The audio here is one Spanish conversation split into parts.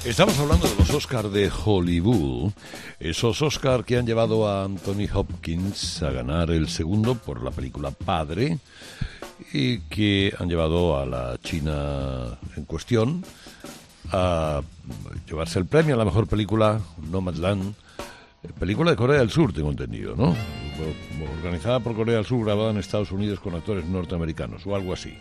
Estamos hablando de los Oscars de Hollywood, esos Oscars que han llevado a Anthony Hopkins a ganar el segundo por la película Padre y que han llevado a la China en cuestión a llevarse el premio a la mejor película, Nomadland, película de Corea del Sur, tengo entendido, ¿no? Organizada por Corea del Sur, grabada en Estados Unidos con actores norteamericanos o algo así.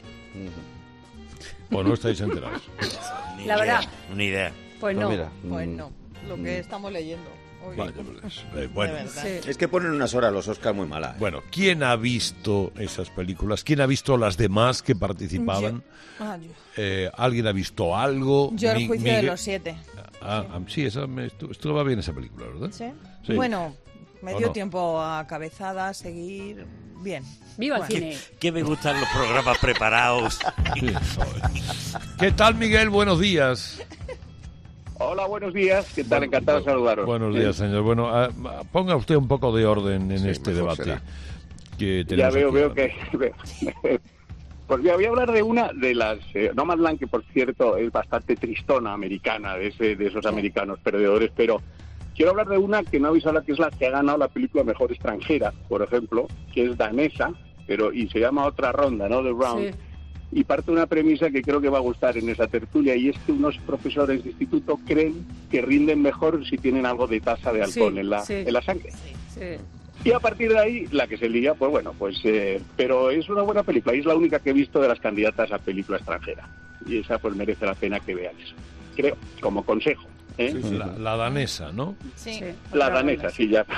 ¿O no estáis enterados? La verdad. Una idea. Pues no. Pues no. Lo que estamos leyendo hoy. Vale, bueno. Sí. Es que ponen unas horas los Oscars muy malas. Bueno, ¿quién ha visto esas películas? ¿Quién ha visto las demás que participaban? ¿Alguien ha visto algo? Yo el juicio de los 7. Sí, estuvo bien esa película, ¿verdad? ¿Sí? Sí. Bueno, me dio no? tiempo a cabezada, seguir bien. ¡Viva el Bueno. cine! Que me gustan los programas preparados. Sí. ¿Qué tal, Miguel? Buenos días. Hola, buenos días. ¿Qué tal? Encantado de saludaros. Buenos días, señor. Bueno, ponga usted un poco de orden en este mejor debate. será. Que Ya tenemos veo aquí. que... Pues voy a hablar de una de las... Nomadland, que por cierto es bastante tristona americana, de esos americanos perdedores, pero quiero hablar de una que no habéis hablado, que es la que ha ganado la película mejor extranjera, por ejemplo, que es danesa, y se llama Otra Ronda, ¿no? The Round. Sí. Y parte de una premisa que creo que va a gustar en esa tertulia, y es que unos profesores de instituto creen que rinden mejor si tienen algo de tasa de alcohol Sí, en la sí. sangre. Sí. Y a partir de ahí, la que se liga, pues bueno, pero es una buena película, y es la única que he visto de las candidatas a película extranjera. Y esa pues merece la pena que veáis, creo, como consejo. ¿eh? La danesa, ¿no? Sí. La danesa, sí, ya.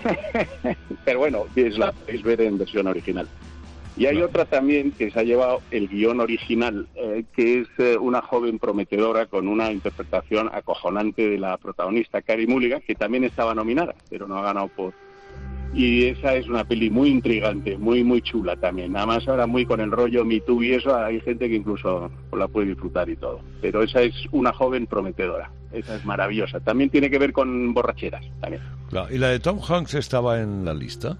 Pero bueno, la podéis ver en versión original. Y hay otra también que se ha llevado el guión original, que es una joven prometedora con una interpretación acojonante de la protagonista, Carey Mulligan, que también estaba nominada, pero no ha ganado por... Y esa es una peli muy intrigante, muy muy chula también. Además ahora muy con el rollo Me Too y eso, hay gente que incluso la puede disfrutar y todo. Pero esa es una joven prometedora, esa es maravillosa. También tiene que ver con borracheras, también. Claro. ¿Y la de Tom Hanks estaba en la lista?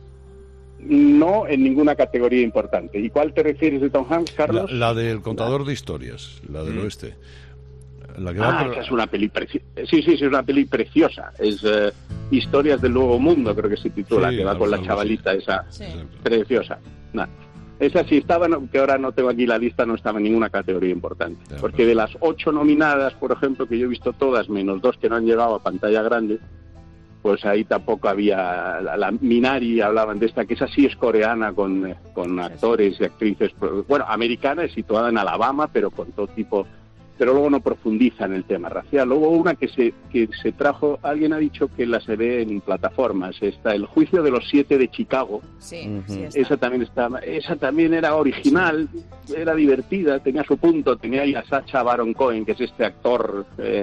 No en ninguna categoría importante. ¿Y cuál te refieres de Tom Hanks, Carlos? La del contador de historias, la del oeste. La que va por- Esa es una peli preciosa. Sí, es una peli preciosa. Es Historias del Nuevo Mundo, creo que se titula, Sí, que va con la algo chavalita así. esa. Sí. Preciosa. Esa sí estaba, que ahora no tengo aquí la lista, no estaba en ninguna categoría importante. Ya, Porque pues. de las 8 nominadas, por ejemplo, que yo he visto todas, menos 2 que no han llegado a pantalla grande, pues ahí tampoco había... La Minari hablaban de esta, que esa sí es coreana, con actores y actrices, bueno, americana, es situada en Alabama, pero con todo tipo... Pero luego no profundiza en el tema racial. Luego una que se trajo, alguien ha dicho que la se ve en plataformas, está El Juicio de los 7 de Chicago. Sí, sí está. Esa también era original, era divertida, tenía su punto, tenía ahí a Sacha Baron Cohen, que es este actor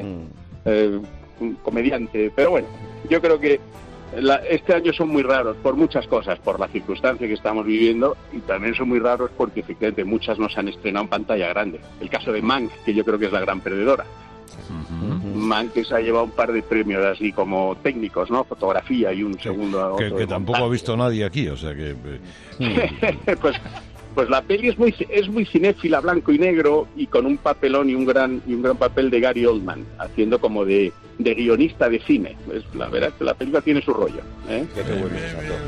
un comediante. Pero bueno, yo creo que este año son muy raros por muchas cosas, por la circunstancia que estamos viviendo, y también son muy raros porque efectivamente muchas no se han estrenado en pantalla grande. El caso de Mank, que yo creo que es la gran perdedora. Mank, que se ha llevado un par de premios así como técnicos, ¿no? Fotografía y un segundo a otro. que tampoco ha visto nadie aquí, o sea que... Pues la peli es muy cinéfila, blanco y negro, y con un papelón y un gran papel de Gary Oldman, haciendo como de guionista de cine. La verdad es que la película tiene su rollo. Qué bueno es esa cosa.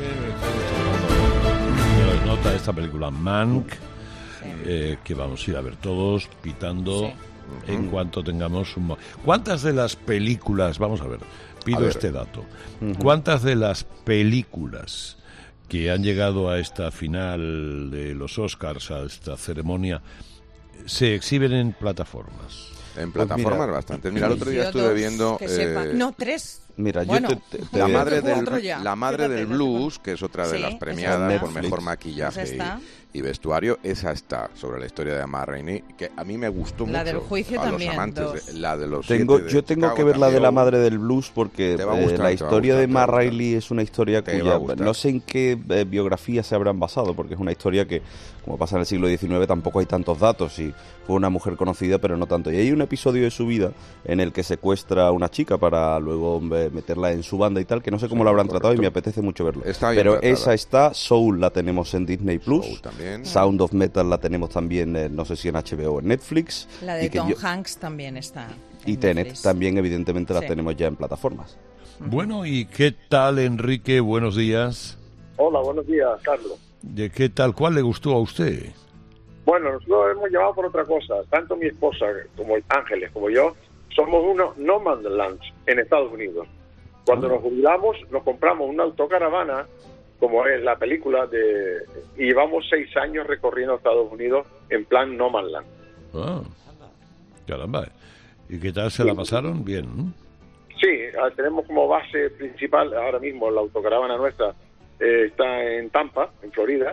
Nota esta película Mank, que vamos a ir a ver todos, pitando en cuanto tengamos un... ¿Cuántas de las películas, vamos a ver, pido este dato, cuántas de las películas que han llegado a esta final de los Oscars, a esta ceremonia, se exhiben en plataformas? En plataformas bastante. Mira, el otro día estuve viendo... Que sepa. No, 3. Mira, Bueno, la madre cuatro ya. la madre Fíjate, del no sé blues, que es otra de Sí, las esa premiadas está. por mejor Esa maquillaje está. y vestuario, esa está sobre la historia de Emma Rainey, que a mí me gustó mucho. La del juicio a también, los amantes dos. la de los Yo siete tengo de que ver la de Chicago la también. madre del blues porque Te va a gustar, la historia de te va a Ma gustar. Rainey es una historia Te va a cuya gustar. no sé en qué biografía se habrán basado, porque es una historia que, como pasa en el siglo XIX, tampoco hay tantos datos y fue una mujer conocida, pero no tanto. Y hay un episodio de su vida en el que secuestra a una chica para luego meterla en su banda y tal, que no sé cómo la habrán tratado y me apetece mucho verlo. Está bien pero tratada. esa está, Soul la tenemos en Disney Plus, Soul también. Sound of Metal la tenemos también, no sé si en HBO o en Netflix. La de y que Tom yo- Hanks también está. y en Tenet Netflix. también, evidentemente, las Sí. tenemos ya en plataformas. Bueno, ¿y qué tal, Enrique? Buenos días. Hola, buenos días, Carlos. ¿De qué tal? ¿Cuál le gustó a usted? Bueno, nosotros hemos llamado por otra cosa. Tanto mi esposa como Ángeles como yo somos unos no man's land en Estados Unidos. Cuando nos jubilamos, nos compramos una autocaravana, como es la película, y llevamos 6 años recorriendo Estados Unidos en plan no man's land. Ah, caramba. ¿Y qué tal se la pasaron? Bien, ¿no? Sí, tenemos como base principal, ahora mismo la autocaravana nuestra está en Tampa, en Florida,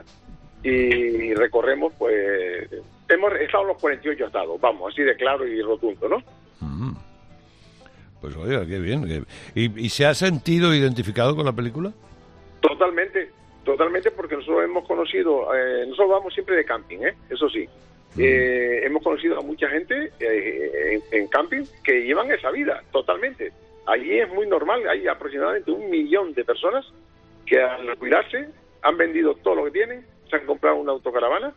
y recorremos, pues, hemos estado en los 48 estados, vamos, así de claro y rotundo, ¿no? Mm. Pues oiga, qué bien. ¿Y se ha sentido identificado con la película? Totalmente, porque nosotros hemos conocido, nosotros vamos siempre de camping, eso sí. Hemos conocido a mucha gente en camping que llevan esa vida, totalmente. Allí es muy normal, hay aproximadamente 1 millón de personas que al jubilarse han vendido todo lo que tienen, se han comprado una autocaravana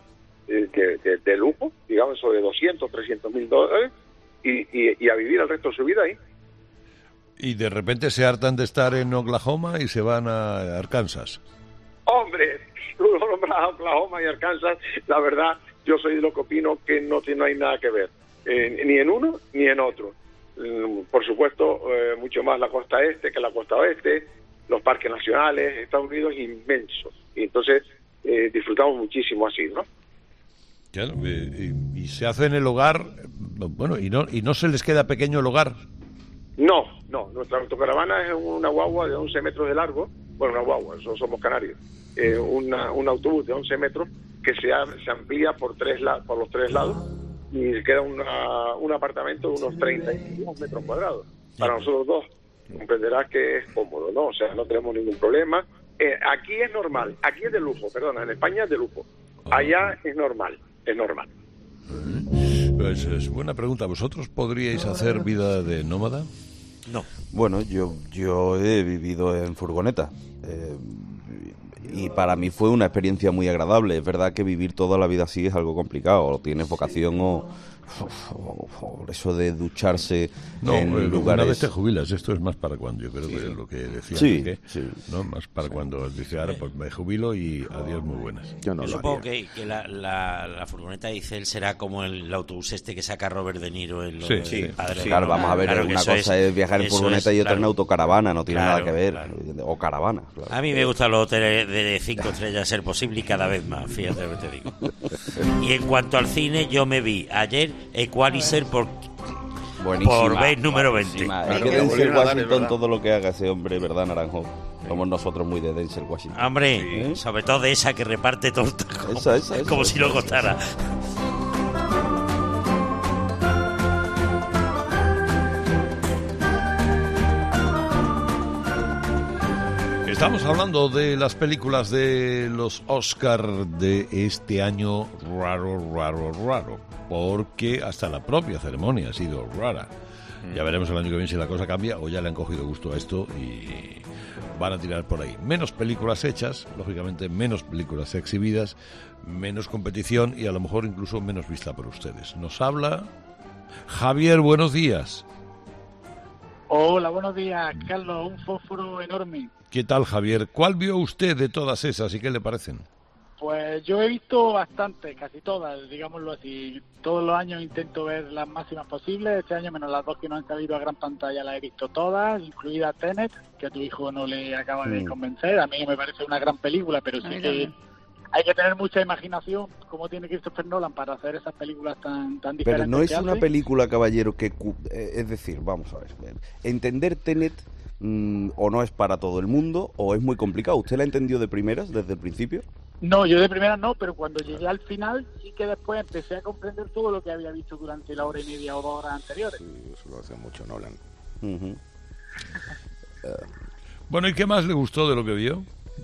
de lujo, digamos, sobre 200, 300 mil dólares, y a vivir el resto de su vida ahí. Y de repente se hartan de estar en Oklahoma y se van a Arkansas. Hombre, tú lo nombras a Oklahoma y Arkansas, la verdad, yo soy de lo que opino que no hay nada que ver, ni en uno ni en otro. Por supuesto, mucho más la costa este que la costa oeste, los parques nacionales, Estados Unidos es inmenso, y entonces disfrutamos muchísimo así, ¿no? Claro, y se hace en el hogar, bueno, y no se les queda pequeño el hogar. No, nuestra autocaravana es una guagua de 11 metros de largo, bueno, una guagua, somos canarios, un autobús de 11 metros que se amplía por los tres lados y queda un apartamento de unos 32 metros cuadrados. Para nosotros dos, comprenderás que es cómodo, ¿no? O sea, no tenemos ningún problema. Aquí es normal, aquí es de lujo, perdona, en España es de lujo. Allá es normal. Pues es buena pregunta. ¿Vosotros podríais hacer vida de nómada? No. Bueno, yo he vivido en furgoneta y para mí fue una experiencia muy agradable. Es verdad que vivir toda la vida así es algo complicado, o tienes vocación o eso de ducharse en lugares... Una vez te jubilas, esto es más para cuando, yo creo que es lo que decía. Sí, Enrique, sí. ¿no? Más para cuando dice, ahora pues me jubilo y adiós, muy buenas. Yo no Yo lo supongo haría. que la furgoneta dice él será como el autobús este que saca Robert De Niro en Sí, de sí. Padre Claro, de- vamos a ver, Claro que una eso cosa es viajar en eso furgoneta es, y otra en claro. autocaravana, no tiene nada que ver. Claro. O caravana, claro. A mí me gustan los hoteles de 5 estrellas a ser posible y cada vez más, fíjate lo que te digo. Y en cuanto al cine, yo me vi ayer Equalizer por vez número 20. buenísima. Claro, Es que que Denzel volvieron a dar, es Washington, verdad. todo lo que haga ese hombre, ¿verdad, Naranjo? Somos nosotros muy de Denzel Washington. Hombre, sobre todo de esa que reparte torta como, Esa, como si no costara. Estamos hablando de las películas de los Oscar de este año raro, porque hasta la propia ceremonia ha sido rara. Ya veremos el año que viene si la cosa cambia o ya le han cogido gusto a esto y van a tirar por ahí. Menos películas hechas, lógicamente menos películas exhibidas, menos competición y a lo mejor incluso menos vista por ustedes. Nos habla Javier, buenos días. Hola, buenos días, Carlos. Un fósforo enorme. ¿Qué tal, Javier? ¿Cuál vio usted de todas esas y qué le parecen? Pues yo he visto bastante, casi todas, digámoslo así. Todos los años intento ver las máximas posibles. Este año, menos las dos que no han salido a gran pantalla, las he visto todas, incluida Tenet, que a tu hijo no le acaba de convencer. A mí me parece una gran película, pero sí que hay que tener mucha imaginación, como tiene Christopher Nolan, para hacer esas películas tan diferentes. Pero no es que una hace. película, caballero, que... es decir, vamos a ver. Entender Tenet o no es para todo el mundo o es muy complicado. ¿Usted la entendió de primeras, desde el principio? No, yo de primera no, pero cuando llegué al final sí que después empecé a comprender todo lo que había visto durante la hora y media o 2 horas anteriores. Sí, eso lo hace mucho Nolan. Ujú. Bueno, ¿y qué más le gustó de lo que vio?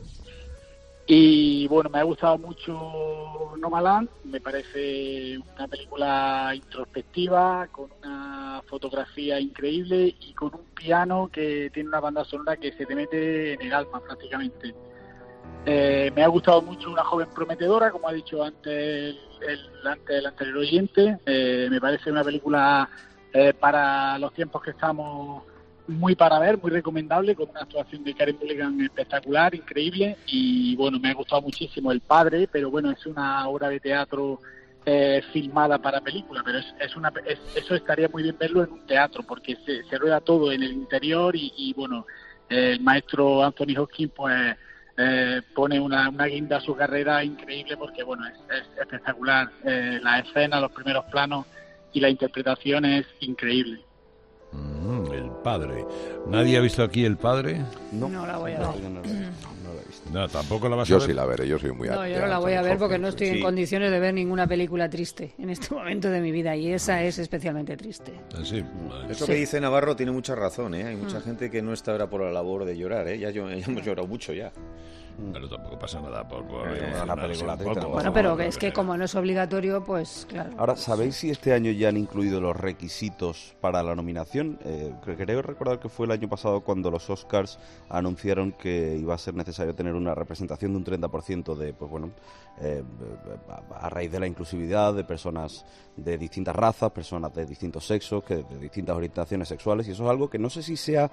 Y bueno, me ha gustado mucho Nomadland, me parece una película introspectiva, con una fotografía increíble y con un piano que tiene una banda sonora que se te mete en el alma prácticamente. Me ha gustado mucho Una joven prometedora, como ha dicho antes el anterior oyente. Me parece una película para los tiempos que estamos muy para ver, muy recomendable, con una actuación de Karen Mulligan espectacular, increíble. Y bueno, me ha gustado muchísimo El padre, pero bueno, es una obra de teatro filmada para película, pero eso estaría muy bien verlo en un teatro, porque se rueda todo en el interior y bueno, el maestro Anthony Hopkins pues pone una guinda a su carrera increíble, porque bueno, es espectacular. La escena, los primeros planos y la interpretación es increíble. El padre. ¿Nadie ha visto aquí El padre? No la voy a ver. No la he visto. No, tampoco la vas a Yo ver. sí la veré, yo soy muy No, yo no la voy a ver porque no estoy en condiciones de ver ninguna película triste en este momento de mi vida, y esa es especialmente triste. Sí. Eso que dice Navarro tiene mucha razón, ¿eh? Hay mucha gente que no está ahora por la labor de llorar, ¿eh? Ya hemos llorado mucho ya. Pero tampoco pasa nada por una película triste. Bueno, pero es que como no es obligatorio, pues claro. Ahora, ¿sabéis si este año ya han incluido los requisitos para la nominación? Creo recordar que fue el año pasado cuando los Oscars anunciaron que iba a ser necesario tener una representación de un 30% de, pues bueno, a raíz de la inclusividad de personas de distintas razas, personas de distintos sexos, de distintas orientaciones sexuales, y eso es algo que no sé si sea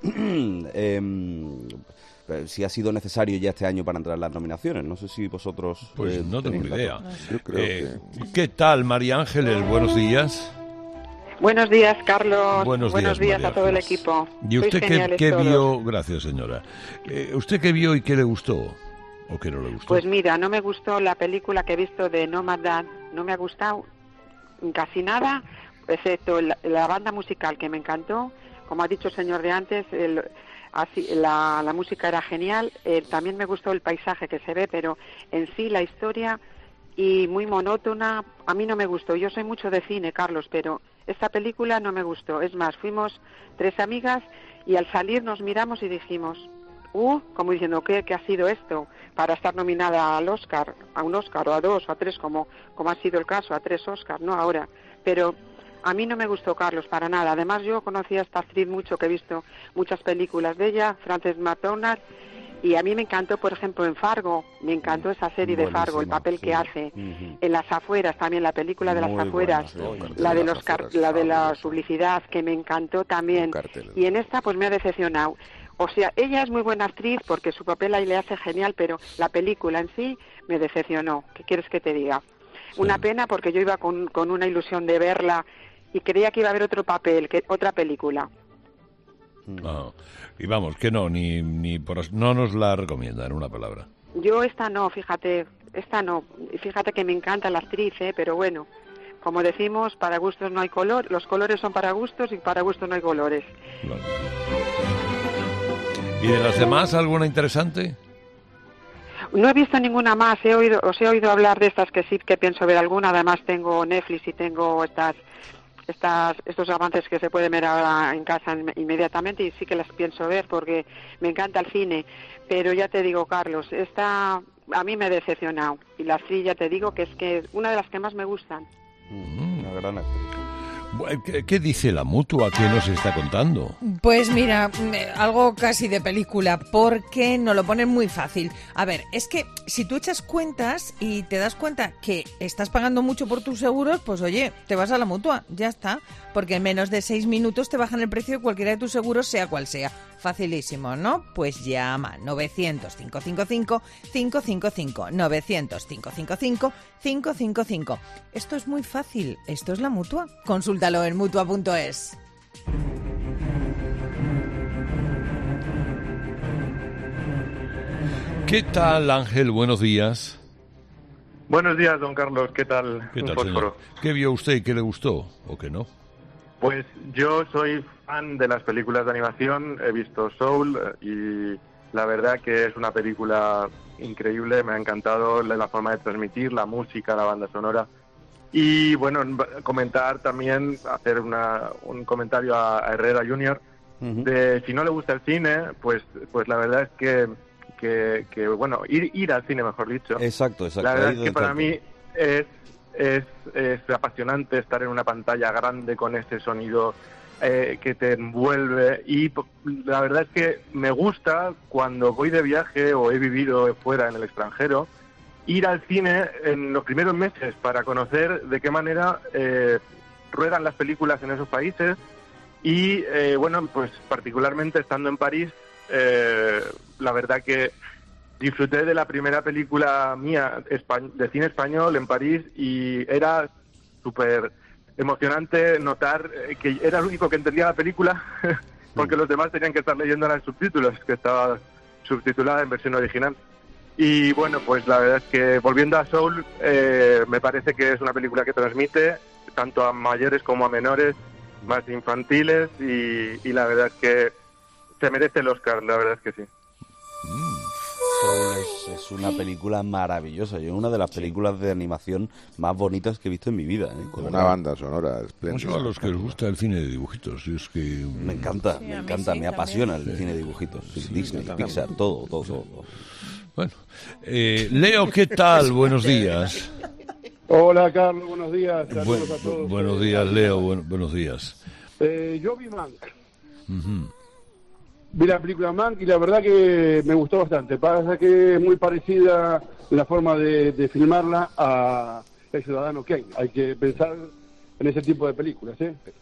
si ha sido necesario ya este año para entrar en las nominaciones. No sé si vosotros... Pues no tengo idea. Yo creo que... ¿Qué tal, María Ángeles? Buenos días. Buenos días, Carlos. Buenos días a todo el equipo. ¿Y usted qué vio? Gracias, señora. ¿Usted qué vio y qué le gustó? ¿O qué no le gustó? Pues mira, no me gustó la película que he visto de Nomadland. No me ha gustado casi nada, excepto la banda musical, que me encantó. Como ha dicho el señor de antes, la música era genial. También me gustó el paisaje que se ve, pero en sí la historia, y muy monótona, a mí no me gustó. Yo soy mucho de cine, Carlos, pero esta película no me gustó. Es más, fuimos 3 amigas y al salir nos miramos y dijimos, como diciendo, ¿qué ha sido esto? Para estar nominada al Oscar, a un Oscar o a 2 o a 3, como ha sido el caso, a 3 Oscars, ¿no? Ahora. Pero a mí no me gustó, Carlos, para nada. Además, yo conocí a esta actriz mucho, que he visto muchas películas de ella, Frances McDormand, y a mí me encantó, por ejemplo, en Fargo, me encantó esa serie de Fargo, el papel que hace. En Las afueras también, la película de Las afueras, la de la publicidad, que me encantó también. Y en esta, pues me ha decepcionado. O sea, ella es muy buena actriz porque su papel ahí le hace genial, pero la película en sí me decepcionó. ¿Qué quieres que te diga? Sí. Una pena, porque yo iba con una ilusión de verla y creía que iba a haber otro papel, otra película. Y vamos, que no, no nos la recomiendan, en una palabra. Yo esta no, fíjate que me encanta la actriz, pero bueno, como decimos, para gustos no hay color, los colores son para gustos y para gustos no hay colores. Claro. ¿Y de las demás alguna interesante? No he visto ninguna más, os he oído hablar de estas que sí que pienso ver alguna. Además tengo Netflix y tengo estos avances que se pueden ver ahora en casa inmediatamente, y sí que las pienso ver porque me encanta el cine. Pero ya te digo, Carlos, esta a mí me ha decepcionado, y la actriz, ya te digo, que es que una de las que más me gustan. Una gran actriz. ¿Qué dice la Mutua? ¿Qué nos está contando? Pues mira, algo casi de película, porque nos lo ponen muy fácil. A ver, es que si tú echas cuentas y te das cuenta que estás pagando mucho por tus seguros, pues oye, te vas a la Mutua, ya está. Porque en menos de 6 minutos te bajan el precio de cualquiera de tus seguros, sea cual sea. Facilísimo, ¿no? Pues llama 900-555-555, 900-555-555. Esto es muy fácil, esto es la Mutua. Consúltalo en Mutua.es. ¿Qué tal, Ángel? Buenos días. Buenos días, don Carlos. ¿Qué tal? ¿Qué tal, señor? ¿Qué vio usted y qué le gustó o qué no? Pues yo soy fan de las películas de animación, he visto Soul y la verdad que es una película increíble, me ha encantado la forma de transmitir, la música, la banda sonora. Y bueno, comentar también, hacer un comentario a Herrera Jr. de si no le gusta el cine, pues la verdad es que bueno, ir al cine, mejor dicho. Exacto. La verdad es que para mí es es apasionante estar en una pantalla grande con ese sonido que te envuelve, y la verdad es que me gusta cuando voy de viaje o he vivido fuera en el extranjero, ir al cine en los primeros meses para conocer de qué manera ruedan las películas en esos países. Y bueno, pues particularmente estando en París, la verdad que disfruté de la primera película mía de cine español en París, y era súper emocionante notar que era el único que entendía la película porque los demás tenían que estar leyendo los subtítulos, que estaba subtitulada en versión original. Y bueno, pues la verdad es que volviendo a Soul, me parece que es una película que transmite tanto a mayores como a menores, más infantiles, y la verdad es que se merece el Oscar, la verdad es que sí. Es una película maravillosa. Yo, una de las películas de animación más bonitas que he visto en mi vida. Con una banda sonora espléndida. Muchos a los que les gusta el cine de dibujitos. Es que me encanta, me apasiona el cine de dibujitos. Disney, Pixar, todo. Bueno, Leo, ¿qué tal? Buenos días. Hola, Carlos, buenos días. Saludos a todos. Buenos días, Leo, buenos días. Yo vi Mank. Vi la película Mank y la verdad que me gustó bastante. Pasa que es muy parecida la forma de filmarla a El Ciudadano Kane. Hay que pensar en ese tipo de películas,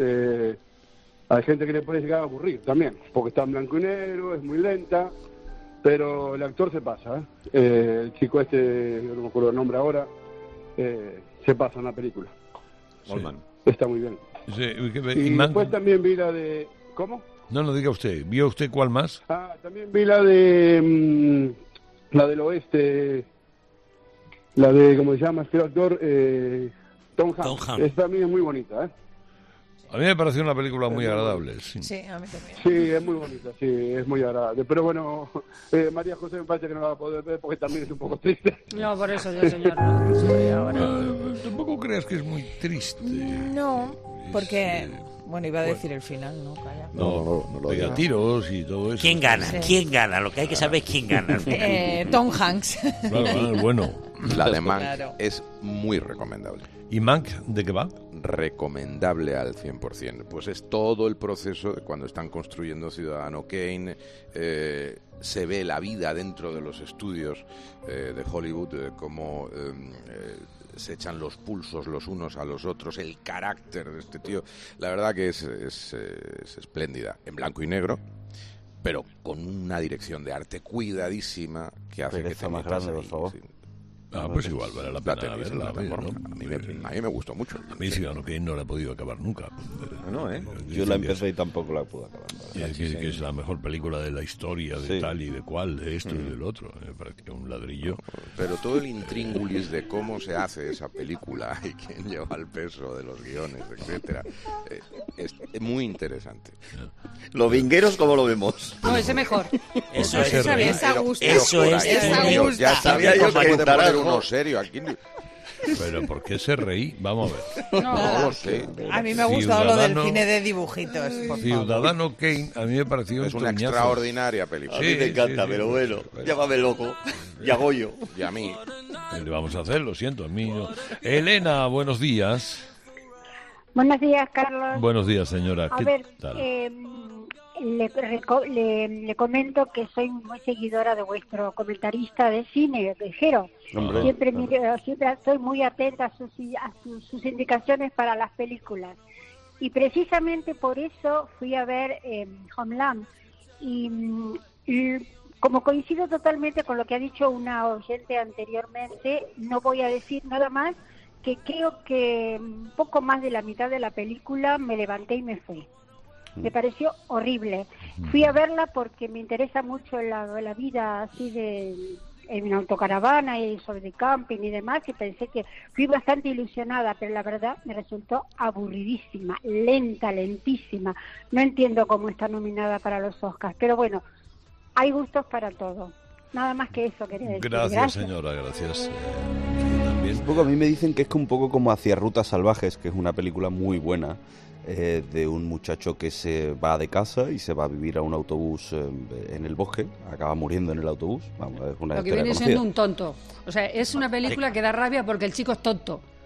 hay gente que le puede llegar a aburrir también, porque está en blanco y negro, es muy lenta, pero el actor se pasa, el chico yo no me acuerdo el nombre ahora, se pasa en la película. Sí. Está muy bien. Sí, y después también vi la de... ¿Cómo? No diga usted. ¿Vio usted cuál más? También vi la de... la del oeste... La de, ¿cómo se llama este actor? Tom Hanks. Esta también es muy bonita, A mí me pareció una película muy agradable. Sí, a mí también. Sí, es muy bonita, sí, es muy agradable. Pero bueno, María José me parece que no la va a poder ver porque también es un poco triste. No, por eso yo, señor, no soy ahora. Tampoco creas que es muy triste. No, porque... Bueno, iba a decir el final, ¿no? Calla. No lo diga. Tiros y todo eso. ¿Quién gana? Sí. ¿Quién gana? Lo que hay que saber es quién gana. Tom Hanks. Claro, bueno. La de Mank es muy recomendable. ¿Y Mank de qué va? Recomendable al 100%. Pues es todo el proceso de cuando están construyendo Ciudadano Kane. Se ve la vida dentro de los estudios de Hollywood, cómo se echan los pulsos los unos a los otros, el carácter de este tío. La verdad que es espléndida, en blanco y negro, pero con una dirección de arte cuidadísima que hace que te más grande, por favor. Pues igual vale la pena verla. A mí me gustó mucho. A mí Ciudadano Kane no la he podido acabar nunca. Yo la empecé y tampoco la pude acabar. Que es la mejor película de la historia, de tal y de cual, de esto y del otro. Me parece que un ladrillo. Pero todo el intríngulis de cómo se hace esa película y quién lleva el peso de los guiones, etcétera, es muy interesante. Los vingueros, ¿cómo lo vemos? No, ese mejor. Eso es a gusto. Eso es. Ya sabía yo que poner uno serio aquí. Pero ¿por qué se reí? Vamos a ver. No lo sé. A mí me ha gustado lo del cine de dibujitos. Ciudadano Kane a mí me pareció es una extraordinaria película. A mí me encanta, pero bueno, llámame loco. Y a Goyo. Y a mí. Le vamos a hacer, lo siento, a mí no. Elena, buenos días. Buenos días, Carlos. Buenos días, señora. ¿Qué tal? Le comento que soy muy seguidora de vuestro comentarista de cine, Vejero. Siempre estoy muy atenta a sus indicaciones para las películas. Y precisamente por eso fui a ver Homeland. Y como coincido totalmente con lo que ha dicho una oyente anteriormente, no voy a decir nada más, que creo que un poco más de la mitad de la película me levanté y me fui. Me pareció horrible. Fui a verla porque me interesa mucho la vida así en autocaravana y sobre camping y demás, y pensé que fui bastante ilusionada, pero la verdad me resultó aburridísima, lentísima. No entiendo cómo está nominada para los Oscars, pero bueno, hay gustos para todo. Nada más que eso quería decir. Gracias. Señora, gracias. Un poco a mí me dicen que es un poco como Hacia Rutas Salvajes, que es una película muy buena, de un muchacho que se va de casa y se va a vivir a un autobús en el bosque, acaba muriendo en el autobús. Vamos, es una lo que viene siendo un tonto. O sea, es una película que da rabia porque el chico es tonto.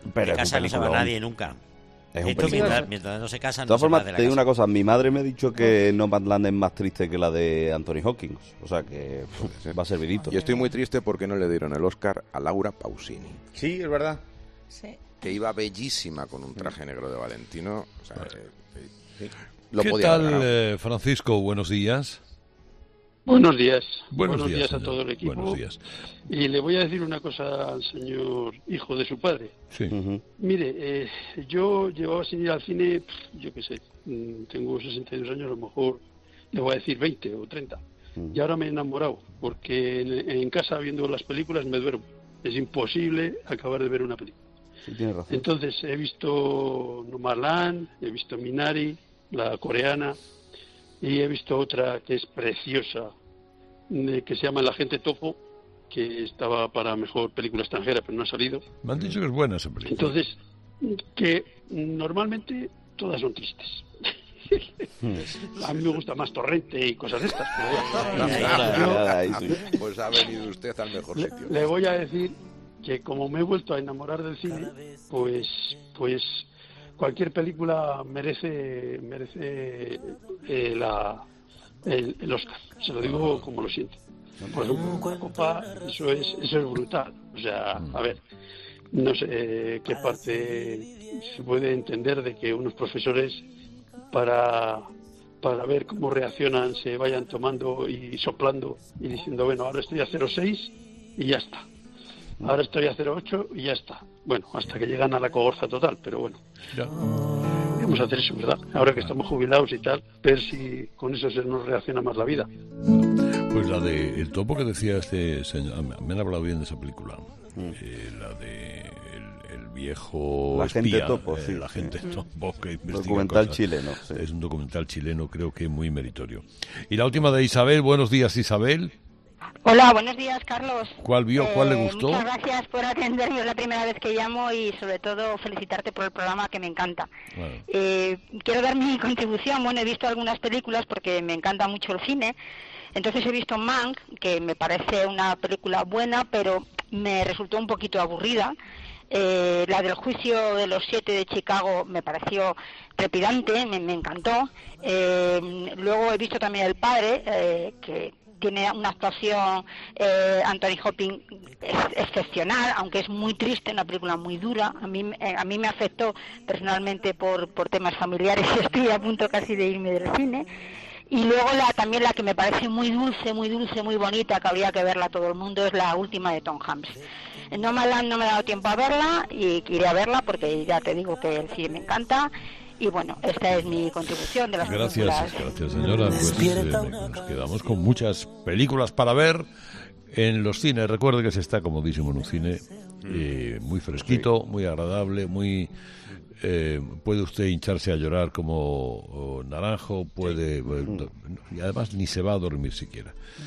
Pero de casa no se va nadie nunca. Esto mientras no se casan, de todas formas, te digo una cosa, mi madre me ha dicho que Nomadland es más triste que la de Anthony Hopkins, o sea que va servidito. Yo estoy muy triste porque no le dieron el Oscar a Laura Pausini. Sí, es verdad. Sí. Que iba bellísima con un traje negro de Valentino. O sea, ¿Qué tal, Francisco? Buenos días. Buenos días. Buenos días a todo el equipo. Buenos días. Y le voy a decir una cosa al señor hijo de su padre. Sí. Mire, yo llevaba sin ir al cine, yo qué sé, tengo 62 años, a lo mejor le voy a decir 20 o 30. Y ahora me he enamorado, porque en casa viendo las películas me duermo. Es imposible acabar de ver una película. Sí, tiene razón. Entonces he visto Nomadland, he visto Minari, la coreana, y he visto otra que es preciosa, que se llama El agente Topo, que estaba para mejor película extranjera, pero no ha salido. Me han dicho que es buena esa película. Entonces, que normalmente todas son tristes. A mí me gusta más Torrente y cosas de estas. Pues ha venido usted al mejor sitio. Le voy a decir que como me he vuelto a enamorar del cine, pues cualquier película merece el Oscar. Se lo digo como lo siento. Por ejemplo, La Copa, eso es brutal. O sea, a ver, no sé qué parte se puede entender de que unos profesores para ver cómo reaccionan se vayan tomando y soplando y diciendo, bueno, ahora estoy a 0,6 y ya está. Ahora estoy a 0,8 y ya está. Bueno, hasta que llegan a la cogorza total, pero bueno. Ya. Vamos a hacer eso, ¿verdad? Ahora que estamos jubilados y tal, ver si con eso se nos reacciona más la vida. Pues la de El Topo que decía este señor, me han hablado bien de esa película. La de el viejo La espía, gente topo, sí. La gente topo que investiga documental cosas. chileno, sí. Es un documental chileno, creo que muy meritorio. Y la última de Isabel. Buenos días, Isabel. Hola, buenos días, Carlos. ¿Cuál vio? ¿Cuál le gustó? Muchas gracias por atenderme, es la primera vez que llamo y sobre todo felicitarte por el programa que me encanta. Bueno. Quiero dar mi contribución. Bueno, he visto algunas películas porque me encanta mucho el cine. Entonces he visto Mank, que me parece una película buena, pero me resultó un poquito aburrida. La del juicio de los 7 de Chicago me pareció trepidante, me encantó. Luego he visto también El Padre, que tiene una actuación Anthony Hopkins excepcional, aunque es muy triste, una película muy dura. A mí me afectó personalmente por temas familiares y estoy a punto casi de irme del cine. Y luego también la que me parece muy dulce, muy bonita, que habría que verla todo el mundo, es la última de Tom Hanks. Nomadland no me he dado tiempo a verla y iré a verla porque ya te digo que el cine me encanta. Y bueno, esta es mi contribución de las películas. Gracias, señora. Pues nos quedamos con muchas películas para ver en los cines. Recuerde que se está comodísimo en un cine, muy fresquito, muy agradable, muy... puede usted hincharse a llorar como Naranjo, puede... y además ni se va a dormir siquiera.